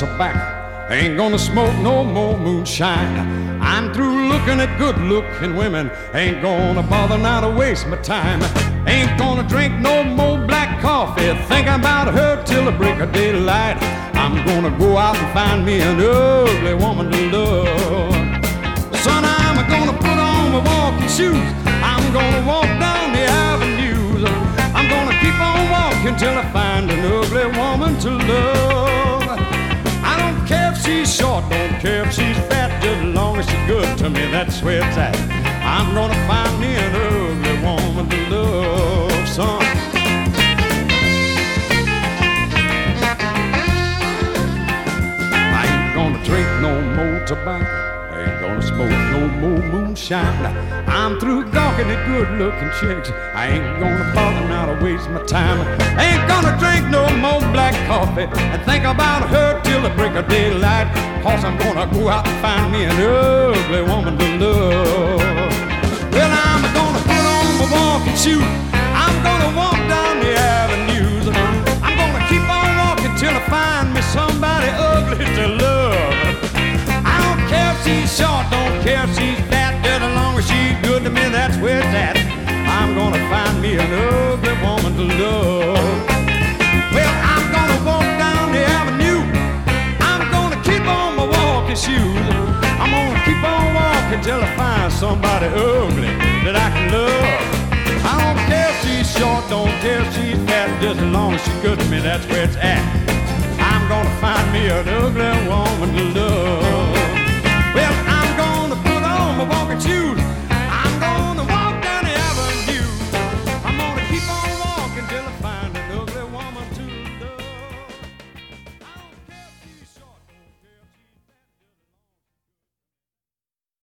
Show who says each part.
Speaker 1: tobacco. Ain't gonna smoke no more moonshine. I'm through looking at good-looking women. Ain't gonna bother now to waste my time. Ain't gonna drink no more black coffee. Think about her till the break of daylight. I'm gonna go out and find me an ugly woman to love. Son, I'm gonna put on my walking shoes. I'm gonna walk down the avenues. I'm gonna keep on walking till I find an ugly woman to love. I don't care if she's short, don't care if she's fat, just as long as she's good to me, that's where it's at. I'm gonna find me an ugly woman to love, son. I ain't gonna drink no more tobacco. I ain't gonna smoke no more moonshine. I'm through gawking at good-looking chicks. I ain't gonna bother now to waste my time. I ain't gonna drink no more black coffee and think about her till the break of daylight. Cause I'm gonna go out and find me an ugly woman to love. Well, I'm gonna put on my walking shoes. I'm gonna walk down the avenues. I'm gonna keep on walking till I find me somebody ugly to love. I don't care if she's short, don't care if she's fat, just as long as she's good to me, that's where it's at. I'm gonna find me an ugly woman to love. Well, I'm gonna walk down the avenue. I'm gonna keep on my walking shoes. I'm gonna keep on walking till I find somebody ugly that I can love. I don't care if she's short, don't care if she's fat, just as long as she's good to me, that's where it's at. I'm gonna find me an ugly woman to love. Well, I'm gonna put on my walking shoes.